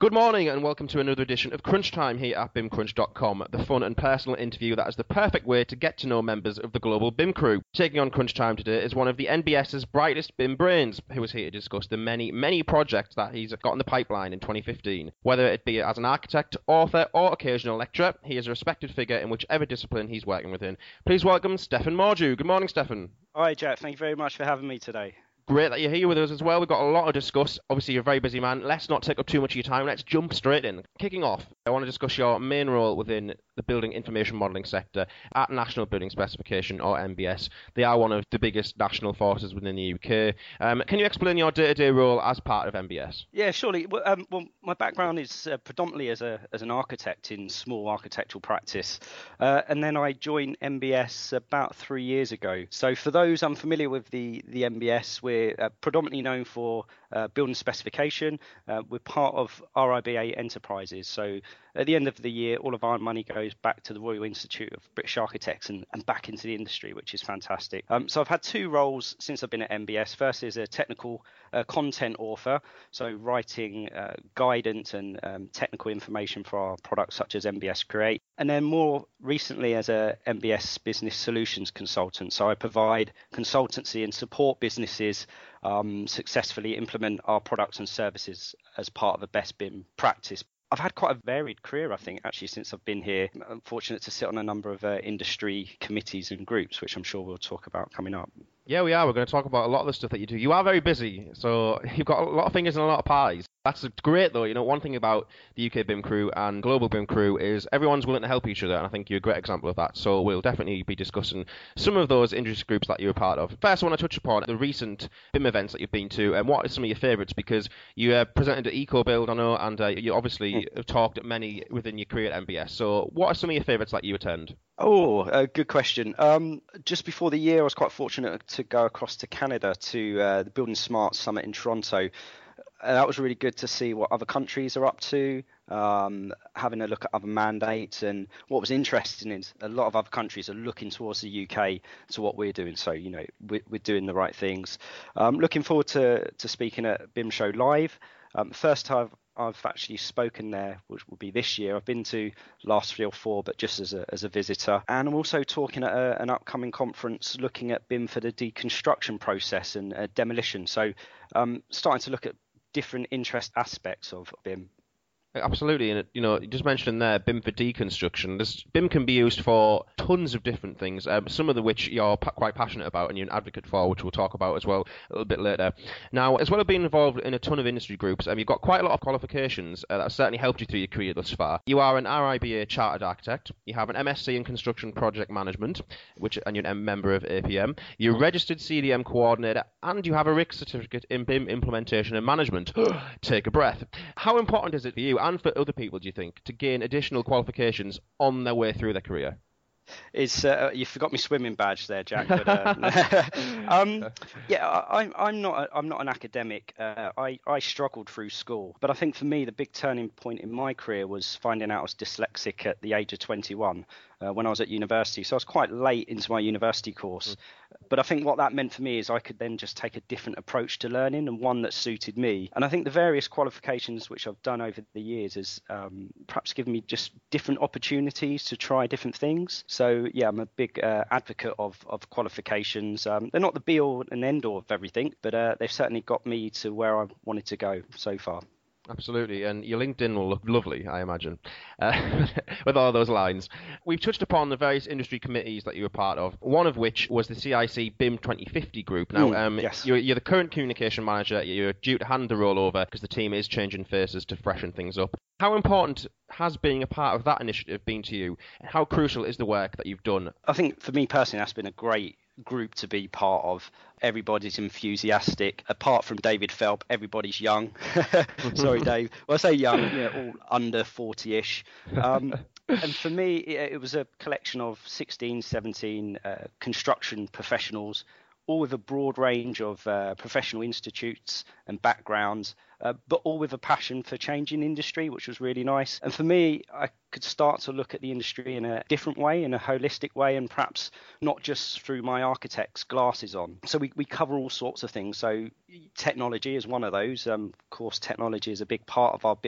Good morning and welcome to another edition of Crunch Time here at BIMCrunch.com, the fun and personal interview that is the perfect way to get to know members of the global BIM crew. Taking on Crunch Time today is one of the NBS's brightest BIM brains, who is here to discuss the many projects that he's got in the pipeline in 2015. Whether it be as an architect, author or occasional lecturer, he is a respected figure in whichever discipline he's working within. Please welcome Stefan Mordew. Good morning, Stefan. Hi, Jack. Thank you very much for having me today. Great that you're here with us as well. We've got a lot to discuss. Obviously, you're a very busy man. Let's not take up too much of your time. Let's jump straight in. Kicking off, I want to discuss your main role within the building information modelling sector at National Building Specification, or NBS. They are one of the biggest national forces within the UK. Can you explain your day-to-day role as part of NBS? Yeah, surely. Well, my background is predominantly as an architect in small architectural practice, and then I joined NBS about 3 years ago. So for those unfamiliar with the NBS, we're predominantly known for building specification. We're part of RIBA Enterprises. So at the end of the year, all of our money goes back to the Royal Institute of British Architects and back into the industry, which is fantastic. So I've had two roles since I've been at NBS. First is a technical content author, so writing guidance and technical information for our products such as NBS Create. And then more recently as a NBS Business Solutions consultant. So I provide consultancy and support businesses successfully implement our products and services as part of a best BIM practice. I've had quite a varied career, I think, actually, since I've been here. I'm fortunate to sit on a number of industry committees and groups, which I'm sure we'll talk about coming up. Yeah, we are. We're going to talk about a lot of the stuff that you do. You are very busy, so you've got a lot of fingers and a lot of pies. That's great, though. You know, one thing about the UK BIM crew and global BIM crew is everyone's willing to help each other, and I think you're a great example of that. So we'll definitely be discussing some of those industry groups that you're a part of. First, I want to touch upon the recent BIM events that you've been to, and what are some of your favourites? Because you presented at EcoBuild, I know, and you obviously have talked at many within your career at NBS. So what are some of your favourites that you attend? Oh, good question. Just before the year, I was quite fortunate to go across to Canada to the Building Smart Summit in Toronto. That was really good to see what other countries are up to, having a look at other mandates. And what was interesting is a lot of other countries are looking towards the UK to what we're doing. So, you know, we're doing the right things. Looking forward to speaking at BIM Show Live. First time I've actually spoken there, which will be this year. I've been to last 3 or 4, but just as a visitor. And I'm also talking at an upcoming conference looking at BIM for the deconstruction process and demolition. So starting to look at different interest aspects of BIM. Absolutely, and you just mentioned there BIM for deconstruction. BIM can be used for tons of different things. Some of which you're quite passionate about and you're an advocate for, which we'll talk about as well a little bit later. Now, as well as being involved in a ton of industry groups, you've got quite a lot of qualifications that have certainly helped you through your career thus far. You are an RIBA chartered architect. You have an MSc in construction project management, and you're a member of APM. You're a registered CDM coordinator, and you have a RIC certificate in BIM implementation and management. Take a breath. How important is it for you and for other people, do you think, to gain additional qualifications on their way through their career? It's you forgot my swimming badge there, Jack. But yeah, I'm not an academic. I struggled through school, but I think for me the big turning point in my career was finding out I was dyslexic at the age of 21 when I was at university. So I was quite late into my university course. But I think what that meant for me is I could then just take a different approach to learning, and one that suited me. And I think the various qualifications which I've done over the years has perhaps given me just different opportunities to try different things. So yeah, I'm a big advocate of qualifications. They're not the be all and end all of everything, but they've certainly got me to where I wanted to go so far. Absolutely, and your LinkedIn will look lovely, I imagine, with all those lines. We've touched upon the various industry committees that you were part of, one of which was the CIC BIM 2050 group. Now, yes. You're the current communication manager. You're due to hand the role over because the team is changing faces to freshen things up. How important has being a part of that initiative been to you? How crucial is the work that you've done? I think for me personally, that's been a great group to be part of. Everybody's enthusiastic. Apart from David Phelps, everybody's young. Sorry, Dave. Well, I say young, all under 40-ish. And for me, it was a collection of 16, 17 construction professionals, all with a broad range of professional institutes and backgrounds, but all with a passion for changing industry, which was really nice. And for me, I could start to look at the industry in a different way, in a holistic way, and perhaps not just through my architect's glasses on. So we cover all sorts of things. So technology is one of those. Of course, technology is a big part of our BIM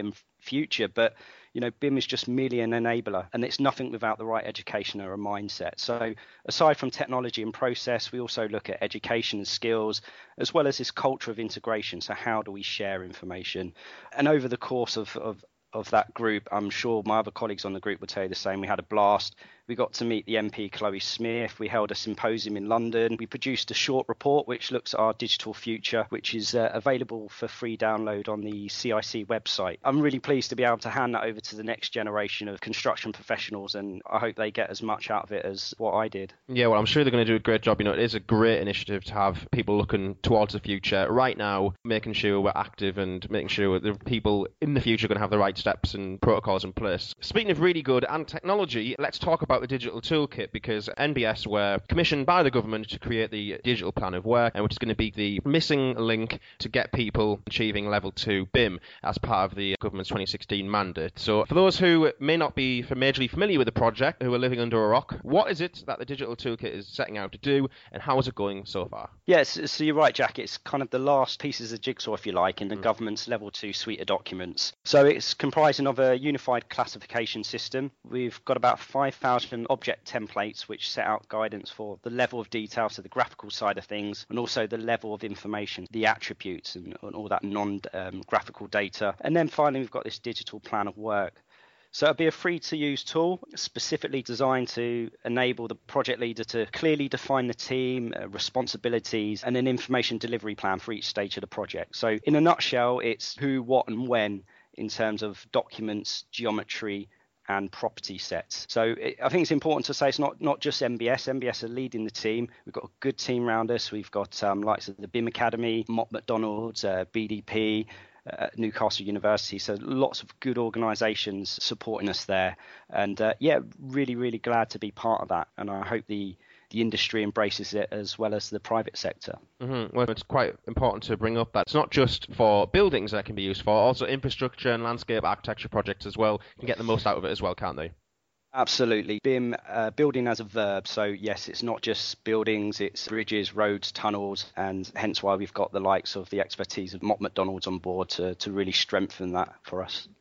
future. But BIM is just merely an enabler, and it's nothing without the right education or a mindset. So aside from technology and process, we also look at education and skills, as well as this culture of integration. So how do we share information? And over the course of that group, I'm sure my other colleagues on the group would tell you the same. We had a blast. We got to meet the MP, Chloe Smith. We held a symposium in London. We produced a short report which looks at our digital future, which is available for free download on the CIC website. I'm really pleased to be able to hand that over to the next generation of construction professionals, and I hope they get as much out of it as what I did. Yeah, well, I'm sure they're going to do a great job. It is a great initiative to have people looking towards the future right now, making sure we're active and making sure the people in the future are going to have the right steps and protocols in place. Speaking of really good and technology, let's talk about the digital toolkit, because NBS were commissioned by the government to create the digital plan of work, and which is going to be the missing link to get people achieving level 2 BIM as part of the government's 2016 mandate. So for those who may not be majorly familiar with the project, who are living under a rock, what is it that the digital toolkit is setting out to do, and how is it going so far? Yes, so you're right, Jack. It's kind of the last pieces of jigsaw, if you like, in the government's level 2 suite of documents. So it's comprising of a unified classification system. We've got about 5,000 object templates which set out guidance for the level of detail, so the graphical side of things, and also the level of information, the attributes and all that non-graphical data. And then finally, we've got this digital plan of work. So it'll be a free-to-use tool specifically designed to enable the project leader to clearly define the team, responsibilities, and an information delivery plan for each stage of the project. So in a nutshell, it's who, what, and when in terms of documents, geometry, and property sets. So I think it's important to say it's not just MBS. MBS are leading the team. We've got a good team around us. We've got likes of the BIM Academy, Mott McDonald's, BDP, Newcastle University. So lots of good organisations supporting us there. And really, really glad to be part of that. And I hope the industry embraces it as well as the private sector. Mm-hmm. Well, it's quite important to bring up that it's not just for buildings that can be used for, also infrastructure and landscape architecture projects as well can get the most out of it as well, can't they? Absolutely. BIM, building as a verb. So yes, it's not just buildings, it's bridges, roads, tunnels, and hence why we've got the likes of the expertise of Mott McDonald's on board to really strengthen that for us.